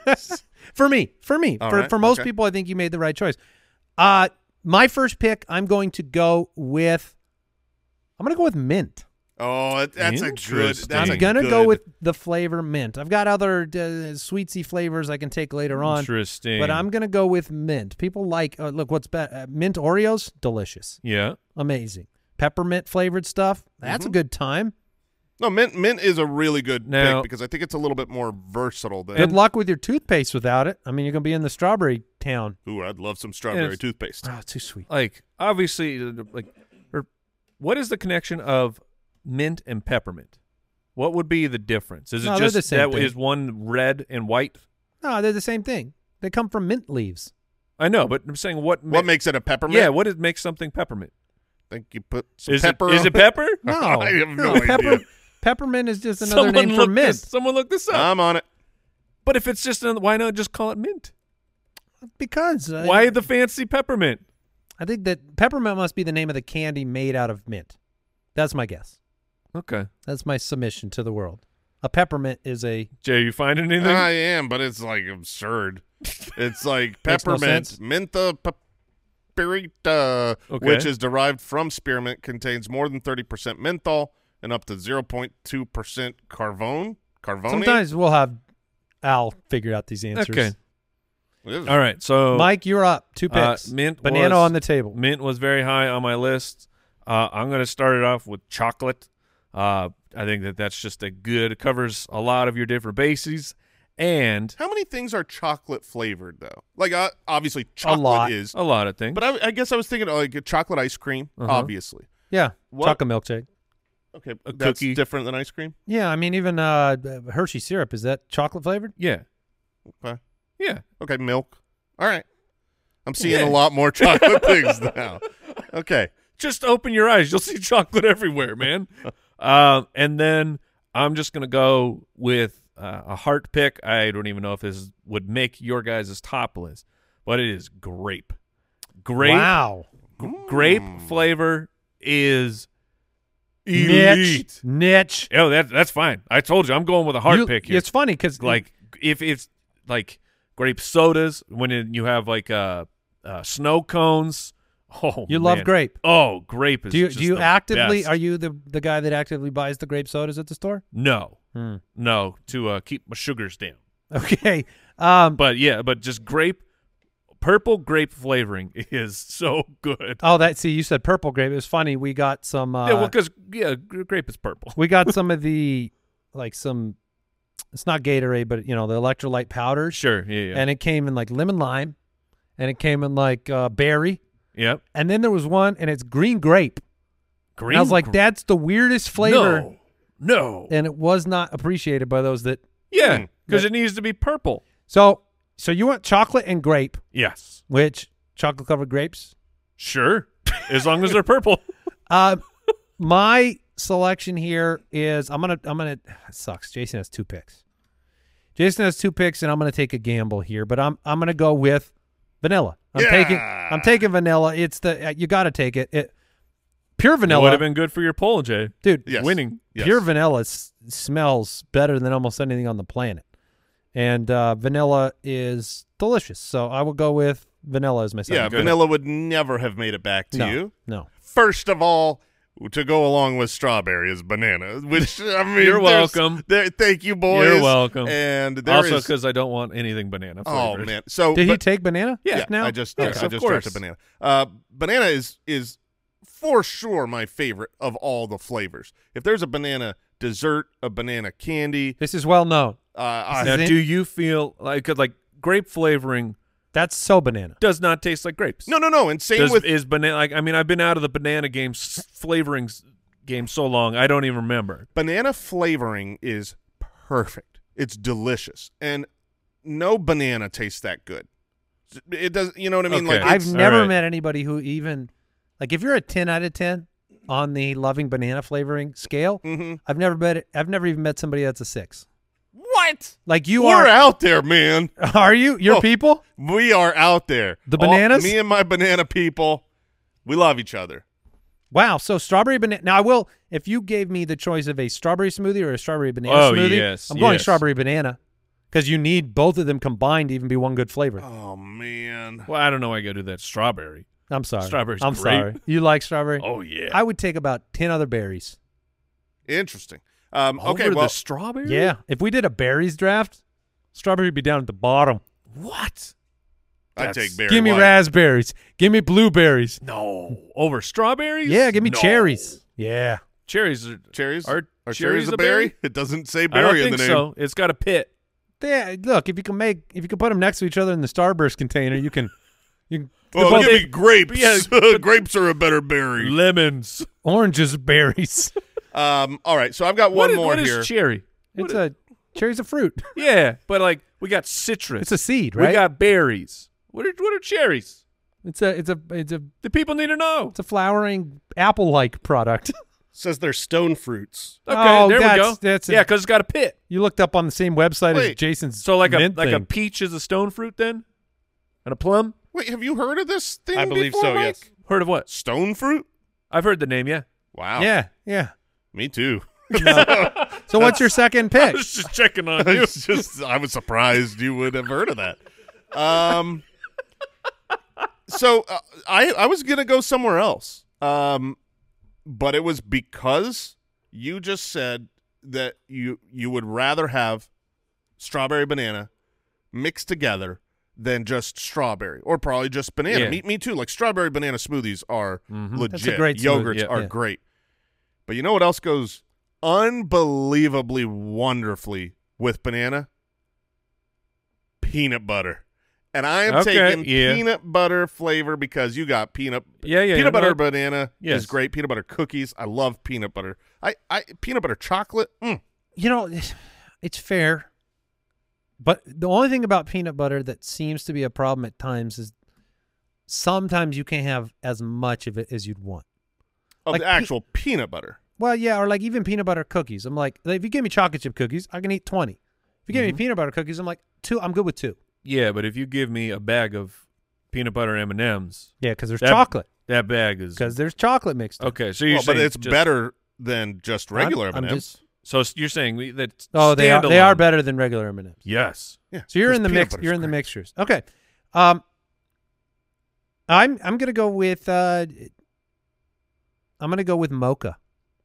for me. For me. All for right, for most okay. people, I think you made the right choice. Uh, my first pick, I'm going to go with I'm going to go with mint. Oh, that- that's a good. Interesting. That's I'm a going to good, go with the flavor mint. I've got other uh, sweetsy flavors I can take later on. Interesting. But I'm going to go with mint. People like, uh, look, what's better? Uh, mint Oreos, delicious. yeah. Amazing. Peppermint flavored stuff, that's Mhm. a good time. no mint. Mint is a really good Now- pick because I think it's a little bit more versatile than. Good luck with your toothpaste without it. I mean, you're going to be in the strawberry town. Ooh, I'd love some strawberry It's- toothpaste. Oh, too sweet. Like obviously, uh, like, or what is the connection of mint and peppermint? What would be the difference? Is it No, they're just the same that thing. is one red and white? No, they're the same thing. They come from mint leaves. I know, but I'm saying what What ma- makes it a peppermint? Yeah, what is, makes something peppermint? I think you put some Is pepper. it is on it pepper? No, I have no pepper, idea. Peppermint is just another Someone name for look mint. This, someone look this up. I'm on it. but if it's just an, why not just call it mint? Because uh, Why the fancy peppermint? I think that peppermint must be the name of the candy made out of mint. That's my guess. Okay, That's my submission to the world. A peppermint is a Jay, you find anything? I am, but it's like absurd. It's like Makes no peppermint, sense. mentha paprika, Okay. which is derived from spearmint, contains more than thirty percent menthol and up to zero point two percent carvone. Carvone. sometimes we'll have Al figure out these answers. Okay. It is- All right, so Mike, you're up. Two uh, picks. mint Banana was- on the table. Mint was very high on my list. Uh, I'm going to start it off with chocolate. Uh, I think that that's just a good, it covers a lot of your different bases. And How many things are chocolate flavored though? Like uh, obviously chocolate lot. is, a lot of things. but I, I guess I was thinking like a chocolate ice cream. Uh-huh. Obviously, Yeah. What- Chocolate milkshake. okay, A that's cookie. different than ice cream. Yeah, I mean, even uh, Hershey syrup, is that chocolate flavored? yeah. Okay, Yeah. okay, milk. All right, I'm seeing Yeah. a lot more chocolate things now. Okay. Just open your eyes. You'll see chocolate everywhere, man. um, and then I'm just going to go with uh, a heart pick. I don't even know if this would make your guys' top list, but it is grape. Grape. Wow. Grape Mm. flavor is Niche. elite. Niche. Oh, that that's fine. I told you I'm going with a hard You- pick here. It's funny because Like if it's like grape sodas when it, you have like uh, uh snow cones. Oh, you love man. grape. Oh, grape is. Do you just do you the actively? best. Are you the the guy that actively buys the grape sodas at the store? No, Hmm. no, to uh, keep my sugars down. Okay. Um. But yeah, but just grape, purple grape flavoring is so good. Oh, that. See, you said purple grape. It was funny. We got some. Uh, yeah, well, because yeah, gr- grape is purple. we got some of the like some. It's not Gatorade, but you know the electrolyte powders. Sure, yeah, yeah, And it came in like lemon lime, and it came in like uh, berry, yep. and then there was one, and it's green grape. Green. And I was like, gr- that's the weirdest flavor, No, no. and it was not appreciated by those that. Yeah, Mm. because it needs to be purple. So, so you want chocolate and grape, Yes, which chocolate covered grapes. sure, as long as they're purple. Uh, my selection here is I'm gonna I'm gonna it sucks. Jason has two picks. Jason has two picks, and I'm gonna take a gamble here, but I'm I'm gonna go with vanilla. I'm Yeah. taking I'm taking vanilla. It's the uh, you got to take it. It pure It vanilla, would have been good for your poll, Jay. dude. Yes. Winning. Yes. Pure vanilla s- smells better than almost anything on the planet, and uh, vanilla is delicious. So I will go with vanilla as my second. Yeah, good. vanilla would never have made it back to no, you. no. First of all, to go along with strawberry is banana, which I mean, You're there's- welcome. There, thank you, boys. You're welcome. And there Also, is- because I don't want anything banana oh flavored. man, so Did he but- take banana? Yeah, now I just Yes, yeah, I of just course. dropped a banana. Uh, banana is is for sure my favorite of all the flavors. If there's a banana dessert, a banana candy, This is well known. Uh, I, Now, it- do you feel like like grape flavoring That's so banana. does not taste like grapes? no, no, no. And same Does, with is banana like I mean I've been out of the banana game s- flavoring s- game so long I don't even remember. banana flavoring is perfect. It's delicious, and no banana tastes that good. It does. You know what I mean? Okay. Like I've it's- never right. met anybody who even like if you're a ten out of ten on the loving banana flavoring scale, Mhm. I've never met I've never even met somebody that's a six. What? Like you We're are out there, man. are you your Oh. people? We are out there. The All- bananas? me and my banana people, we love each other. Wow, so strawberry banana. Now I will if you gave me the choice of a strawberry smoothie or a strawberry banana Oh, smoothie, yes, I'm going yes. strawberry banana because you need both of them combined to even be one good flavor. Oh man. Well, I don't know why I got to do that strawberry. I'm sorry. Strawberry's I'm great. sorry. You like strawberry? Oh yeah. I would take about ten other berries. Interesting. Um, Over okay, well, the strawberry? Yeah. If we did a berries draft, strawberry would be down at the bottom. What? I That's- take berry. Give me white. raspberries. Give me blueberries. No. Over strawberries? Yeah, give me No. cherries. Yeah. Cherries are Cherries. Are Are cherries cherries a a berry? berry? It doesn't say I berry don't in think the name. so. It's got a pit. Yeah, look, if you can make if you can put them next to each other in the Starburst container, you can you can Well, both- give me grapes. Yeah, grapes are a better berry. Lemons. oranges berries. Um, all right, so I've got What one is- more what is here. cherry? It's a cherry's a fruit. Yeah, but like we got citrus. It's a seed, right? We got berries. What are what are cherries? It's a it's a it's a The people need to know. it's a flowering apple-like product. Says they're stone fruits. Okay, Oh, there we that's- go. that's a- yeah, because it's got a pit. You looked up on the same website as Wait, Jason's So like a mint like a thing. peach is a stone fruit then, and a plum. Wait, have you heard of this thing? I believe before, so, Mike? yes. Heard of what? Stone fruit. I've heard the name. Yeah. Wow. Yeah, yeah. Me too. So what's your second pick? I was just checking on I you. was just I was surprised you would have heard of that. Um. So uh, I I was gonna go somewhere else. Um, but it was because you just said that you you would rather have strawberry banana mixed together than just strawberry, or probably just banana. Yeah. Me, me too. Like strawberry banana smoothies are Mhm. legit. That's a great smoothie, Yogurts yeah. are Yeah. great. But you know what else goes unbelievably wonderfully with banana? Peanut butter. And I am Okay, taking yeah. peanut butter flavor because you got peanut Yeah, yeah. peanut yeah, butter no, banana Yes. is great. Peanut butter cookies. I love peanut butter. I, I peanut butter chocolate. Mm. You know, it's fair. But the only thing about peanut butter that seems to be a problem at times is sometimes you can't have as much of it as you'd want. Of Like the pe- actual peanut butter. Well, yeah, or like even peanut butter cookies. I'm like, if you give me chocolate chip cookies, I can eat twenty. If you give me peanut butter cookies, I'm like, two, I'm good with two. Yeah, but if you give me a bag of peanut butter M and M's, Yeah, because there's That- chocolate. that bag is Because there's chocolate mixed in. okay. So you're Well, but saying it's just- better than just regular I'm- M I'm and M's. just- So s- you're saying we- that? Oh, they are they are standalone- better than regular M and M's. Yes. Yeah. So you're 'cause in the peanut mix. butter's You're in the great. mixtures. Okay. Um, I'm I'm gonna go with uh, I'm gonna go with mocha,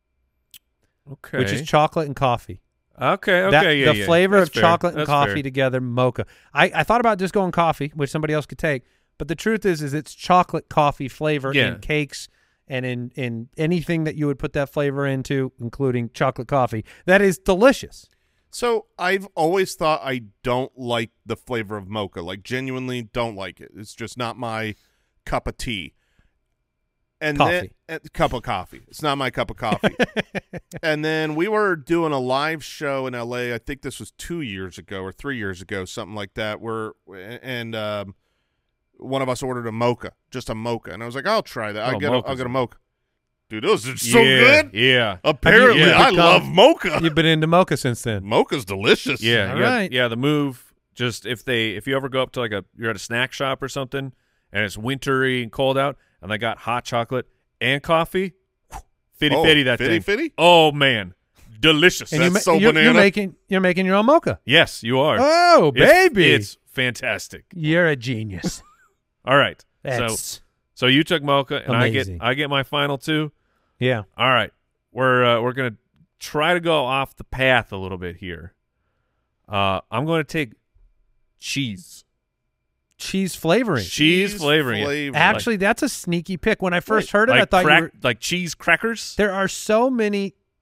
Okay. which is chocolate and coffee. okay. Okay. That- yeah. the yeah. flavor That's of fair. chocolate and That's coffee fair. together, mocha. I, I thought about just going coffee, which somebody else could take, but the truth is, is it's chocolate coffee flavor Yeah. in cakes and in in anything that you would put that flavor into, including chocolate coffee. That is delicious. So I've always thought I don't like the flavor of mocha. Like genuinely don't like it. It's just not my cup of tea. And Coffee. then uh, cup of coffee. It's not my cup of coffee. And then we were doing a live show in L A. I think this was two years ago or three years ago, something like that. Where and um, one of us ordered a mocha, just a mocha, and I was like, I'll try that. I'll Oh, get a, mocha's I'll get a a- mocha. Dude, those are so Yeah, good. Yeah. Apparently, Yeah. I Become- love mocha. You've been into mocha since then. Mocha's delicious. Yeah. All yeah. right. Yeah. The move. Just if they if you ever go up to like a you're at a snack shop or something and it's wintry and cold out and they got hot chocolate and coffee, fitty Oh, fitty that fitty thing. fitty? Oh man, delicious. And you That's ma- so you're, banana. You're making you're making your own mocha. Yes, you are. Oh, It's- baby, it's fantastic. you're a genius. All right. That's So so you took mocha and I get Amazing. I get my final two. yeah. All right. We're uh, we're gonna try to go off the path a little bit here. Uh, I'm going to take cheese. Cheese flavoring. Cheese flavoring. flavor. Actually, that's a sneaky pick. When I first heard it, like I thought crack, you were, like cheese crackers. there are so many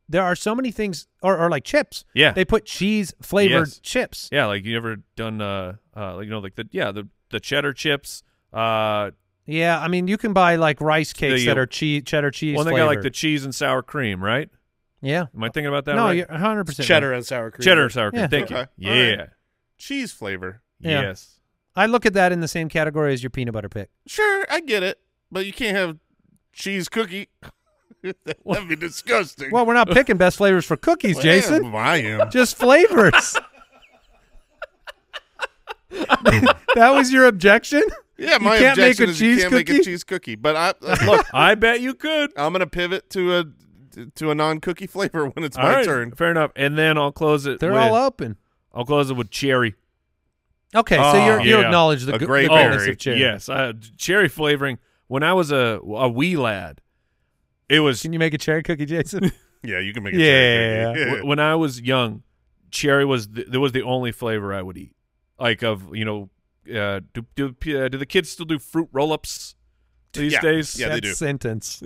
there are so many things, or, or like chips. Yeah. They put cheese flavored Yes. chips. Yeah, like you ever done uh uh like, you know like the yeah the the cheddar chips. Uh, Yeah, I mean, you can buy like rice cakes The- that are cheese, cheddar cheese well, they flavored. got like the cheese and sour cream, right? yeah. Am I thinking about that No, right? you're one hundred percent Cheddar right. and sour cream. Cheddar and sour cream. Yeah. Thank Okay. you. All Yeah. right. Cheese flavor. Yeah. Yes. I look at that in the same category as your peanut butter pick. Sure, I get it, but you can't have cheese cookie. That'd be disgusting. Well, we're not picking best flavors for cookies, Well, Jason. I am. Just flavors. That was your objection? Yeah, my can't make objection a is you cheese can't make cookie? a cheese cookie. But I uh, look, I bet you could. I'm gonna pivot to a to a non-cookie flavor when it's All my right, turn. fair enough. And then I'll close it. They're with, all open. I'll close it with cherry. Okay, so Oh, you're, you yeah. acknowledge the, A good- great the goodness berry. of cherry. Yes, uh, cherry flavoring. When I was a a wee lad, it was Can you make a cherry cookie, Jason? Yeah, you can make a Yeah. cherry cookie. w- when I was young, cherry was the, there was the only flavor I would eat. Like of you know, uh, do do uh, do the kids still do fruit roll-ups these Yeah. days? Yeah, they That do. sentence.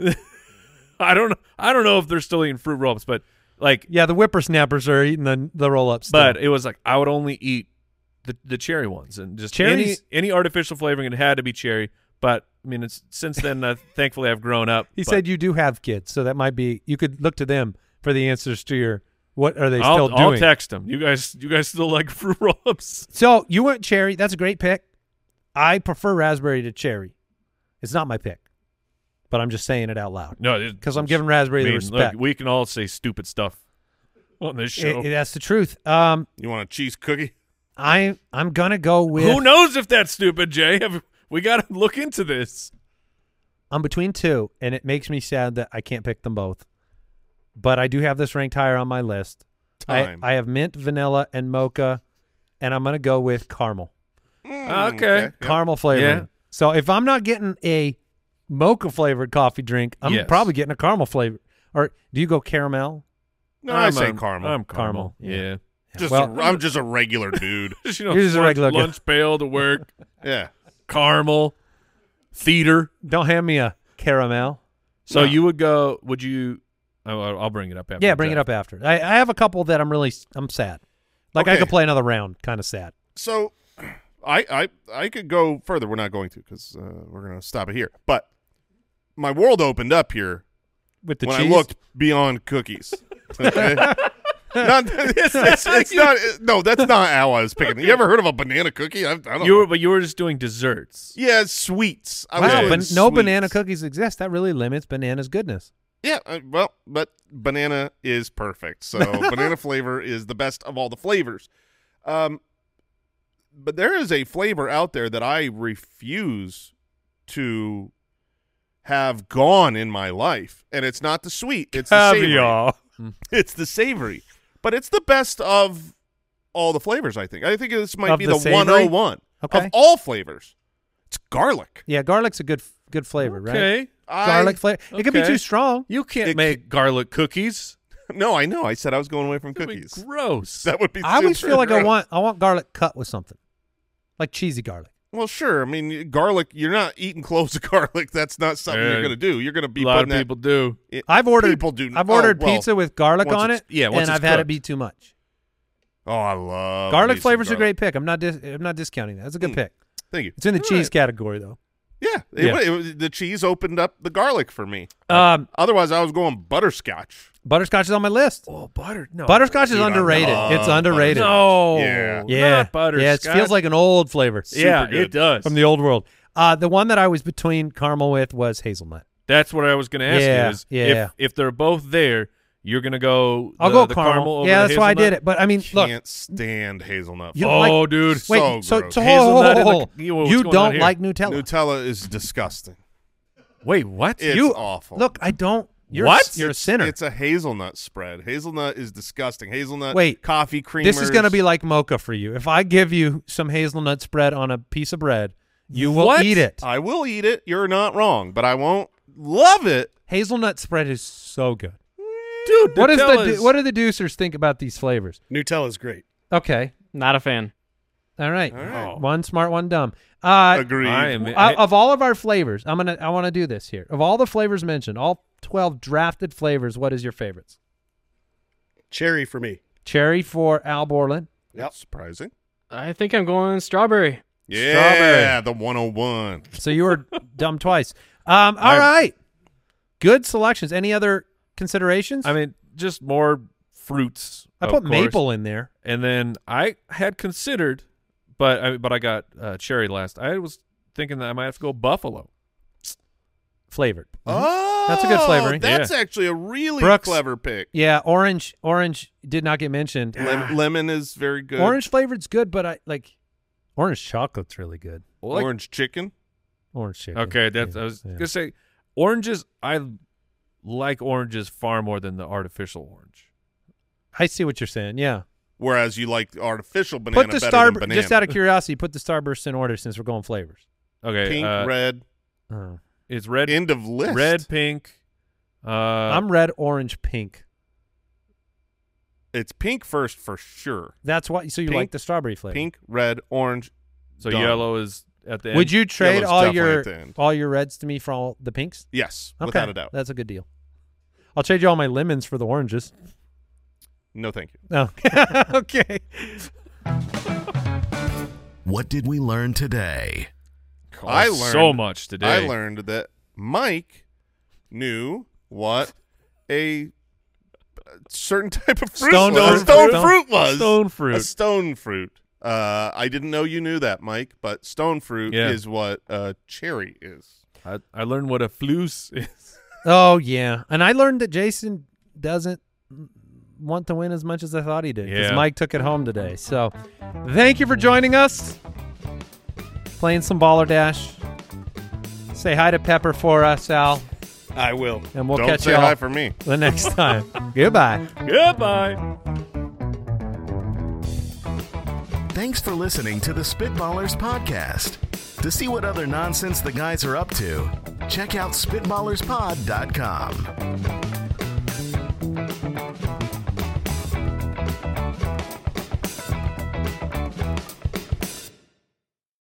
I don't know. I don't know if they're still eating fruit roll-ups, but like, Yeah, the whippersnappers are eating the the roll ups. but it was like I would only eat the the cherry ones and just any Cherries- any artificial flavoring. It had to be cherry. But I mean, it's since then. Uh, thankfully, I've grown up. he but said you do have kids, so that might be you could look to them for the answers to your what are they I'll, still I'll doing. text them. You guys, you guys still like fruit roll-ups? So you went cherry. That's a great pick. I prefer raspberry to cherry. It's not my pick, but I'm just saying it out loud No, because I'm giving raspberry I mean, the respect. look, we can all say stupid stuff on this show. It- it- that's the truth. Um, You want a cheese cookie? I I'm gonna go with. Who knows if that's stupid, Jay? Have, we got to look into this. I'm between two, and it makes me sad that I can't pick them both. But I do have this ranked higher on my list. I, Time. I have mint, vanilla, and mocha, and I'm gonna go with caramel. Mm, okay. yeah. Caramel flavoring. Yeah. So if I'm not getting a mocha flavored coffee drink, I'm Yes. probably getting a caramel flavor. Or do you go caramel? No, I I'm say a- caramel. I'm caramel. Caramel, yeah. Yeah. just Well- a, I'm just a regular dude. Just, you know, You're just a lunch, regular guy. lunch pail to work. Yeah. Caramel. Theater. Don't hand me a caramel. So No. you would go? Would you? Oh, I'll I'll bring it up after. Yeah, bring it Jeff. up after. I, I have a couple that I'm really I'm sad. Like I Okay. could play another round, kind of sad. So, I I I could go further. We're not going to because uh, we're going to stop it here. But my world opened up here With the when cheese. I looked beyond cookies. Okay? not, it's, it's, it's not. No, that's not how I was picking. You ever heard of a banana cookie? I, I don't You were, know. but you were just doing desserts. Yeah, it's sweets. I was Wow, doing but no sweets. banana cookies exist. That really limits banana's goodness. Yeah, uh, well, but banana is perfect. So banana flavor is the best of all the flavors. Um, but there is a flavor out there that I refuse to have gone in my life, and it's not the sweet. It's the savory. Caviar. It's the savory, but it's the best of all the flavors. I think. I think this might Of be the the, savory? one oh one Okay. of all flavors. It's garlic. Yeah, garlic's a good good flavor, right? Okay. Garlic flavor. It could be okay. too strong. You can't It make garlic cookies. I, no, I know. I said I was going away from That'd be cookies. gross. That would be. I always super feel like I gross. want I want garlic cut with something, like cheesy garlic. Well, sure. I mean, garlic. You're not eating cloves of garlic. That's not something Yeah. you're going to do. You're going to be a lot of putting people do. that. It, I've ordered people do. I've oh, ordered well, pizza with garlic once on it's- it. yeah, once and it's I've had it cooked. be too much. Oh, I love garlic me some flavor's a garlic. great pick. I'm not dis- I'm not discounting that. That's a good Mm. pick. Thank you. It's in the All cheese right. category though. Yeah, it, Yeah. it was- the cheese opened up the garlic for me. Um, Otherwise, I was going butterscotch. butterscotch is on my list. Oh, butter. No. Butterscotch is Dude, I underrated. love It's underrated. No. Yeah. Yeah, Not butterscotch. yeah. It feels like an old flavor Yeah, super good. it does. from the old world. Uh, the one that I was between caramel with was hazelnut. That's what I was going to ask Yeah, you. Is yeah. If, if they're both there, you're going to go. I'll the, go the caramel. over Yeah, the that's why I did hazelnut? it. But I mean, look, Can't stand hazelnut. You Oh, like- dude. wait, so so, gross. so Hazelnut in the- hold- you- what's you going on don't here? like Nutella? Nutella is disgusting. Wait, what? It's you awful. Look, I don't. You're What? A, you're a It's- sinner. It's a hazelnut spread. Hazelnut is disgusting. Hazelnut. Wait, coffee creamers. This is going to be like mocha for you. If I give you some hazelnut spread on a piece of bread, you will What? eat it. I will eat it. You're not wrong, but I won't love it. Hazelnut spread is so good. Dude, What, is the, Nutella's- what do the deucers think about these flavors? Nutella's great. Okay. Not a fan. All right. All right. One smart, one dumb. Uh, Agreed. I am. uh, of all of our flavors, I'm gonna I want to do this here. Of all the flavors mentioned, all twelve drafted flavors, what is your favorites? Cherry for me. Cherry for Al Borland. Yep. Surprising. I think I'm going strawberry. Yeah, the one oh one. So you were dumb twice. Um, all I- right. Good selections. Any other considerations? I mean, just more fruits. I of put course. maple in there. And then I had considered, but I, but I got uh, cherry last. I was thinking that I might have to go buffalo. Flavored. Oh, That's a good flavoring. That's actually a really Brooks. clever pick. Yeah, orange. Orange did not get mentioned. Lem- lemon is very good. Orange flavored's good, but I like orange chocolate's really good. Well, like- Orange chicken. Orange chicken. Okay, that's Yeah, I was yeah. gonna say oranges. I like oranges far more than the artificial orange. I see what you're saying. Yeah. Whereas you like artificial banana Put the better star than banana. just out of curiosity, put the starburst in order since we're going flavors. Okay, Pink, uh, red. Oh. It's red, End of list. red, pink. Uh, I'm red, orange, pink. It's pink first for sure. That's why. So you Pink, like the strawberry flavor? Pink, red, orange. so done. yellow is at the end. Would you trade Yellow's all definitely your at the end. all your reds to me for all the pinks? Yes, Okay, without a doubt. that's a good deal. I'll trade you all my lemons for the oranges. No, thank you. No. Okay. What did we learn today? Oh, I so learned- much today. I learned that Mike knew what a certain type of fruit Stone was. fruit. Stone Stone- fruit was. stone A fruit. stone fruit. Uh, I didn't know you knew that, Mike, but stone fruit Yeah. is what uh, cherry is. I, I learned what a flus is. Oh yeah, and I learned that Jason doesn't want to win as much as I thought he did because Yeah. Mike took it home today. So, thank you for joining us. Playing some Baller Dash. Say hi to Pepper for us, Al, I will. and we'll Don't catch say you hi all for me. the next time. Goodbye. Goodbye. Thanks for listening to the Spitballers Podcast. To see what other nonsense the guys are up to, check out spitballerspod dot com.